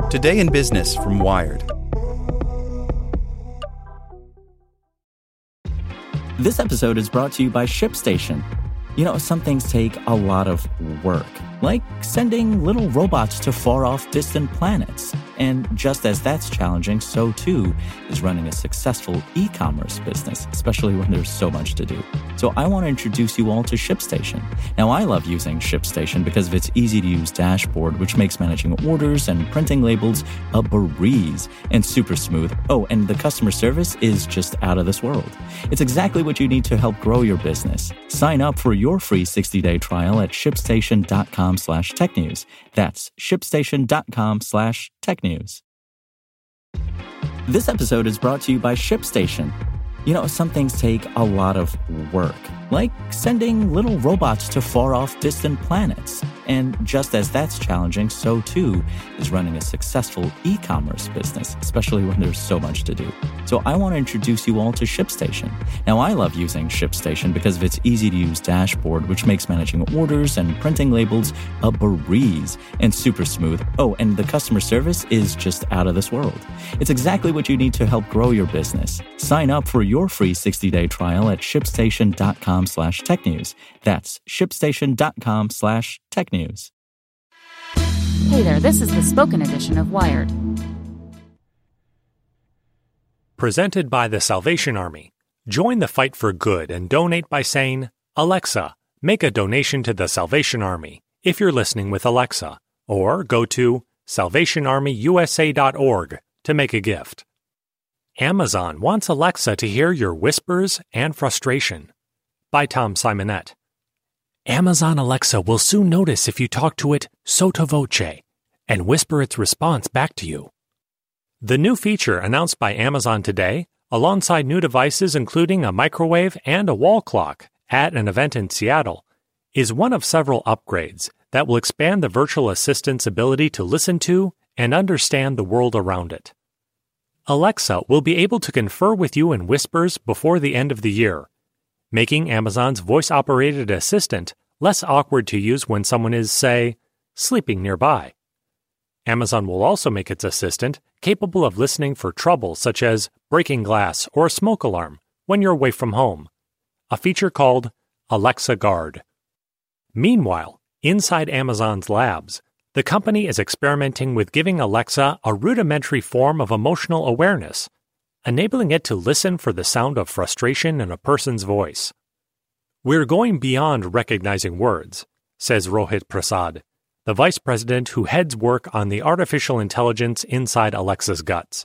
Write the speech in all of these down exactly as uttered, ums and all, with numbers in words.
Today in Business from Wired. This episode is brought to you by ShipStation. You know, some things take a lot of work, like sending little robots to far-off distant planets. And just as that's challenging, so too is running a successful e-commerce business, especially when there's so much to do. So I want to introduce you all to ShipStation. Now, I love using ShipStation because of its easy-to-use dashboard, which makes managing orders and printing labels a breeze and super smooth. Oh, and the customer service is just out of this world. It's exactly what you need to help grow your business. Sign up for your free sixty-day trial at shipstation.com slash tech news. That's shipstation.com slash tech news. This episode is brought to you by ShipStation. You know, some things take a lot of work, like sending little robots to far-off distant planets. And just as that's challenging, so too is running a successful e-commerce business, especially when there's so much to do. So I want to introduce you all to ShipStation. Now, I love using ShipStation because of its easy-to-use dashboard, which makes managing orders and printing labels a breeze and super smooth. Oh, and the customer service is just out of this world. It's exactly what you need to help grow your business. Sign up for your free sixty-day trial at shipstation.com slash tech news. That's shipstation.com slash tech news. Hey there, this is the spoken edition of Wired. Presented by the Salvation Army. Join the fight for good and donate by saying, Alexa, make a donation to the Salvation Army if you're listening with Alexa, or go to salvation army u s a dot org to make a gift. Amazon wants Alexa to hear your whispers and frustration. By Tom Simonette. Amazon Alexa will soon notice if you talk to it sotto voce and whisper its response back to you. The new feature announced by Amazon today, alongside new devices including a microwave and a wall clock at an event in Seattle, is one of several upgrades that will expand the virtual assistant's ability to listen to and understand the world around it. Alexa will be able to confer with you in whispers before the end of the year, making Amazon's voice-operated assistant less awkward to use when someone is, say, sleeping nearby. Amazon will also make its assistant capable of listening for trouble such as breaking glass or a smoke alarm when you're away from home, a feature called Alexa Guard. Meanwhile, inside Amazon's labs, the company is experimenting with giving Alexa a rudimentary form of emotional awareness, enabling it to listen for the sound of frustration in a person's voice. We're going beyond recognizing words, says Rohit Prasad, the vice president who heads work on the artificial intelligence inside Alexa's guts.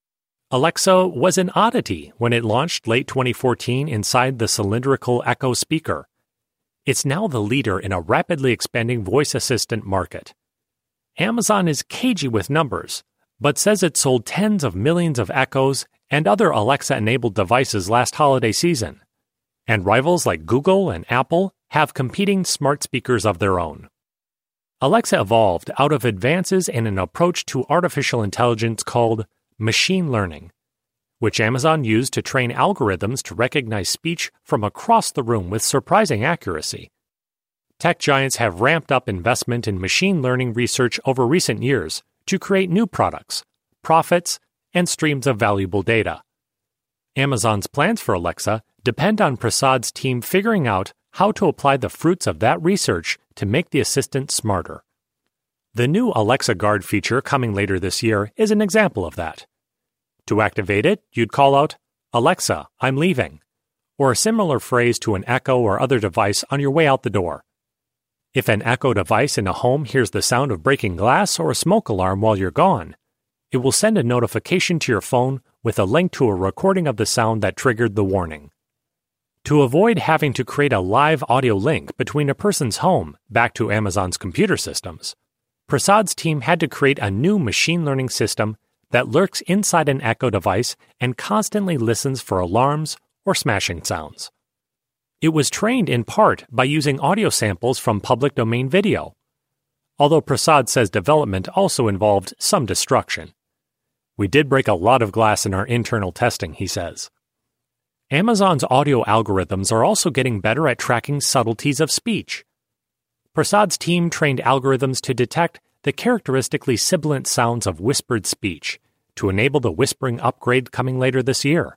Alexa was an oddity when it launched late twenty fourteen inside the cylindrical Echo speaker. It's now the leader in a rapidly expanding voice assistant market. Amazon is cagey with numbers, but says it sold tens of millions of Echoes and other Alexa-enabled devices last holiday season. And rivals like Google and Apple have competing smart speakers of their own. Alexa evolved out of advances in an approach to artificial intelligence called machine learning, which Amazon used to train algorithms to recognize speech from across the room with surprising accuracy. Tech giants have ramped up investment in machine learning research over recent years to create new products, profits, and streams of valuable data. Amazon's plans for Alexa depend on Prasad's team figuring out how to apply the fruits of that research to make the assistant smarter. The new Alexa Guard feature coming later this year is an example of that. To activate it, you'd call out, Alexa, I'm leaving, or a similar phrase to an Echo or other device on your way out the door. If an Echo device in a home hears the sound of breaking glass or a smoke alarm while you're gone, it will send a notification to your phone with a link to a recording of the sound that triggered the warning. To avoid having to create a live audio link between a person's home back to Amazon's computer systems, Prasad's team had to create a new machine learning system that lurks inside an Echo device and constantly listens for alarms or smashing sounds. It was trained in part by using audio samples from public domain video, although Prasad says development also involved some destruction. We did break a lot of glass in our internal testing, he says. Amazon's audio algorithms are also getting better at tracking subtleties of speech. Prasad's team trained algorithms to detect the characteristically sibilant sounds of whispered speech to enable the whispering upgrade coming later this year.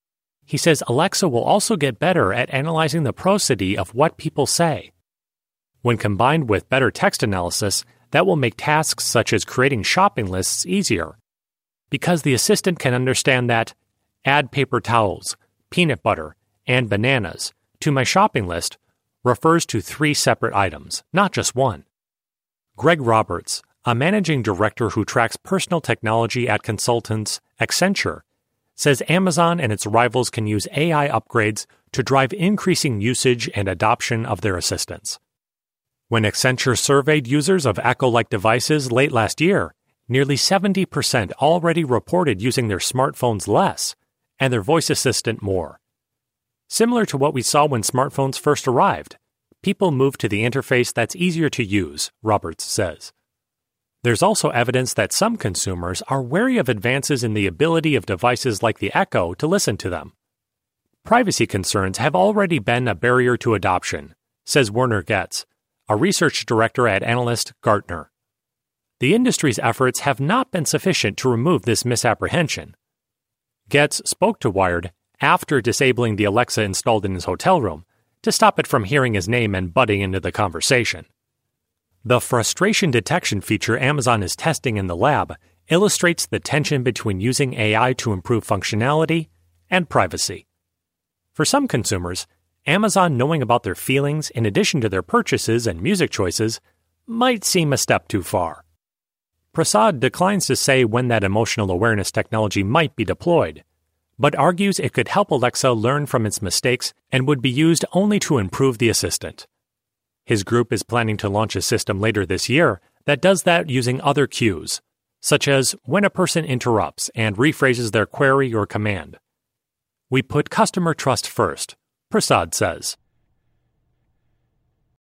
He says Alexa will also get better at analyzing the prosody of what people say. When combined with better text analysis, that will make tasks such as creating shopping lists easier, because the assistant can understand that add paper towels, peanut butter, and bananas to my shopping list refers to three separate items, not just one. Greg Roberts, a managing director who tracks personal technology at consultants Accenture, says Amazon and its rivals can use A I upgrades to drive increasing usage and adoption of their assistants. When Accenture surveyed users of Echo-like devices late last year, nearly seventy percent already reported using their smartphones less and their voice assistant more. Similar to what we saw when smartphones first arrived, people move to the interface that's easier to use, Roberts says. There's also evidence that some consumers are wary of advances in the ability of devices like the Echo to listen to them. Privacy concerns have already been a barrier to adoption, says Werner Getz, a research director at analyst Gartner. The industry's efforts have not been sufficient to remove this misapprehension. Getz spoke to Wired after disabling the Alexa installed in his hotel room to stop it from hearing his name and butting into the conversation. The frustration detection feature Amazon is testing in the lab illustrates the tension between using A I to improve functionality and privacy. For some consumers, Amazon knowing about their feelings in addition to their purchases and music choices might seem a step too far. Prasad declines to say when that emotional awareness technology might be deployed, but argues it could help Alexa learn from its mistakes and would be used only to improve the assistant. His group is planning to launch a system later this year that does that using other cues, such as when a person interrupts and rephrases their query or command. We put customer trust first, Prasad says.